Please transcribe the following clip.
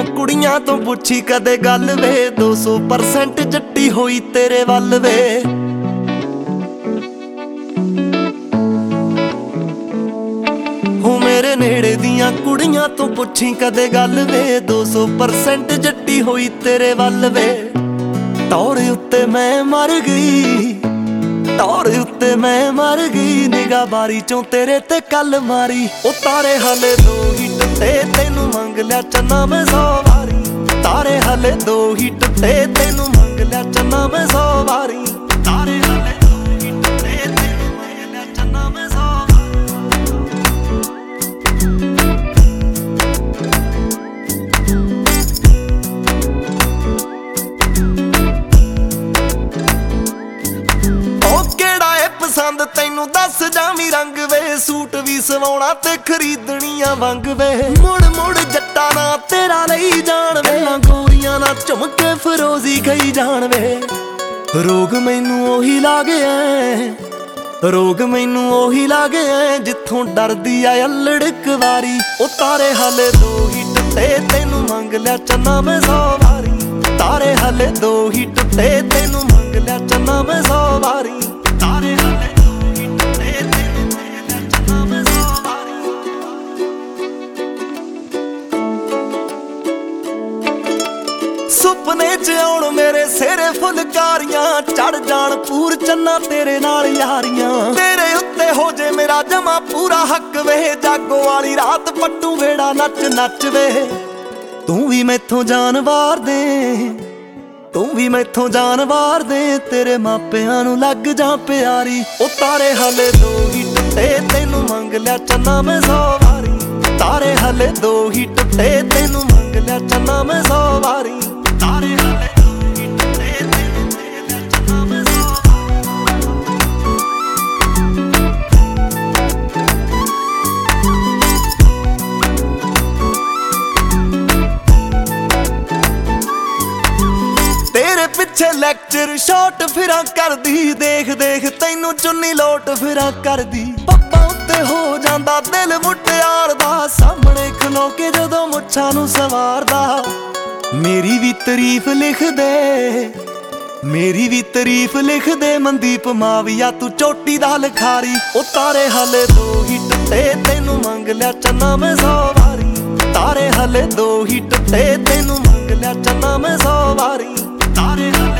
ਦੀਆਂ ਕੁੜੀਆਂ ਤੋਂ ਪੁੱਛੀ ਕਦੇ ਗੱਲ ਵੇ 200% ਜੱਟੀ ਹੋਈ ਤੇਰੇ ਵੱਲ ਵੇ। ਹੋ ਮੇਰੇ ਨੇੜੇ ਦੀਆਂ ਕੁੜੀਆਂ ਤੋਂ ਪੁੱਛੀ ਕਦੇ ਗੱਲ ਵੇ 200% ਜੱਟੀ ਹੋਈ ਤੇਰੇ ਵੱਲ ਵੇ। ਟੌਰ ਉੱਤੇ ਮੈਂ ਮਰ ਗਈ, ਟੌਰ ਉੱਤੇ ਮੈਂ ਮਰ ਗਈ, ਨਿਗਾਹ ਬਾਰੀ ਚੋਂ ਤੇਰੇ ਤੇ ਕੱਲ ਮਾਰੀ। ਉਹ ਤਾਰੇ ਹਲੇ 2 ਹੀ ਟੁੱਟੇ ਤੈਨੂੰ ਮੰਗ ਲਿਆ ਚੰਨਾ ਮੈਂ 100 ਵਾਰੀ। ਤਾਰੇ ਹਲੇ 2 ਹੀ ਟੁੱਟੇ ਤੈਨੂੰ ਮੰਗ ਲਿਆ ਚੰਨਾ ਮੈਂ 100 ਵਾਰੀ। ਤਾਰੇ ਹਲੇ 2 ਹੀ ਟੁੱਟੇ ਤੈਨੂੰ ਮੰਗ ਲਿਆ ਚੰਨਾ ਮੈਂ 100 ਪਸੰਦ ਤੈਨੂੰ ਦੱਸ ਜਾਵੀਂ ਰੰਗ ਵੇ। ਸੂਟ ਵੀ ਸਵਾਉਣਾ ਤੇ ਖਰੀਦਣੀਆਂ ਵੰਗ ਵੇ। ਮੁੜ ਮੁੜ ਜੱਟਾਂ ਨਾ ਤੇਰਾ ਲਈ ਜਾਣ ਵੇ, ਗੋਰੀਆਂ ਨਾ ਝੁਮਕੇ ਫਰੋਜ਼ੀ ਖਾਈ ਜਾਣ ਵੇ। ਰੋਗ ਮੈਨੂੰ ਉਹੀ ਲਾਗਿਆ, ਰੋਗ ਮੈਨੂੰ ਉਹੀ ਲਾਗਿਆ, ਜਿੱਥੋਂ ਡਰਦੀ ਆ ਅਲੜ ਕੁਵਾਰੀ। ਉਹ ਤਾਰੇ ਹਲੇ 2 ਹੀ ਟੁੱਟੇ ਤੈਨੂੰ ਮੰਗ ਲਿਆ ਚੰਨਾ ਮੈਂ 100 ਵਾਰੀ। ਤਾਰੇ ਹਲੇ 2 ਹੀ ਟੁੱਟੇ ਤੈਨੂੰ ਮੰਗ ਲਿਆ ਚੰਨਾ ਮੈਂ 100 ਵਾਰੀ। ਤਾਰੇ ਹਲੇ 2 ਹੀ ਟੁੱਟੇ ਤੈਨੂੰ ਮੰਗ ਲਿਆ ਚੰਨਾ ਮੈਂ 100 ਵਾਰੀ। ਸੁਪਨੇ 'ਚ ਆਉਣ ਮੇਰੇ ਸਿਰੇ ਫੁਲਕਾਰੀਆਂ, ਚੜ ਜਾਣ ਪੂਰ ਚੰਨਾ ਤੇਰੇ ਨਾਲ ਯਾਰੀਆਂ। ਤੇਰੇ ਉੱਤੇ ਹੋ ਜੇ ਮੇਰਾ ਜਮਾ ਪੂਰਾ ਹੱਕ ਵੇ, ਜਾਗੋ ਵਾਲੀ ਰਾਤ ਪੱਟੂ ਵੇੜਾ ਨੱਚ ਨੱਚ ਵੇ। ਤੂੰ ਵੀ ਮੈਥੋਂ ਜਾਨ ਵਾਰ ਦੇ, ਤੂੰ ਵੀ ਮੈਥੋਂ ਜਾਨ ਵਾਰ ਦੇ, ਤੇਰੇ ਮਾਪਿਆਂ ਨੂੰ ਲੱਗ ਜਾ ਪਿਆਰੀ। ਉਹ ਤਾਰੇ ਹਲੇ 2 ਹੀ ਟੁੱਟੇ ਤੈਨੂੰ ਮੰਗ ਲਿਆ ਚੰਨਾ ਮੈਂ 100 ਵਾਰੀ। ਤਾਰੇ ਹਲੇ 2 ਹੀ ਟੁੱਟੇ ਤੈਨੂੰ ਮੰਗ ਲਿਆ ਚੰਨਾ ਮੈਂ 100 ਵਾਰੀ। ਤਾਰੇ ਹਲੇ 2 ਹੀ ਟੁੱਟੇ ਤੈਨੂੰ ਮੰਗ ਲਿਆ ਚੰਨਾ ਮੈਂ 100 ਤੇਰੇ ਪਿੱਛੇ ਲੈਕਚਰ ਸ਼ਾਟ ਫਿਰਾਂ ਕਰਦੀ, ਦੇਖ ਦੇਖ ਤੈਨੂੰ ਚੁੰਨੀ ਲੋਟ ਫਿਰਾਂ ਕਰਦੀ। ਪੱਪਾਂ ਉੱਤੇ ਹੋ ਜਾਂਦਾ ਦਿਲ ਮੁਟਿਆਰ ਦਾ, ਸਾਹਮਣੇ ਖਲੋ ਕੇ ਜਦੋਂ ਮੁੱਛਾਂ ਨੂੰ ਸਵਾਰਦਾ। ਮੇਰੀ ਵੀ ਤਾਰੀਫ ਲਿਖ ਦੇ, ਮੇਰੀ ਵੀ ਤਾਰੀਫ ਲਿਖ ਦੇ, ਮਨਦੀਪ ਮਾਵੀਆ ਤੂੰ ਚੋਟੀ ਦਾ ਲਿਖਾਰੀ। ਉਹ ਤਾਰੇ ਹਲੇ 2 ਹੀ ਟੁੱਟੇ ਤੈਨੂੰ ਮੰਗ ਲਿਆ ਚੰਨਾ ਮੈਂ 100 ਵਾਰੀ। ਤਾਰੇ ਹਲੇ 2 ਹੀ ਟੁੱਟੇ ਤੈਨੂੰ ਮੰਗ ਲਿਆ ਚੰਨਾ ਮੈਂ 100 ਵਾਰੀ। ਤਾਰੇ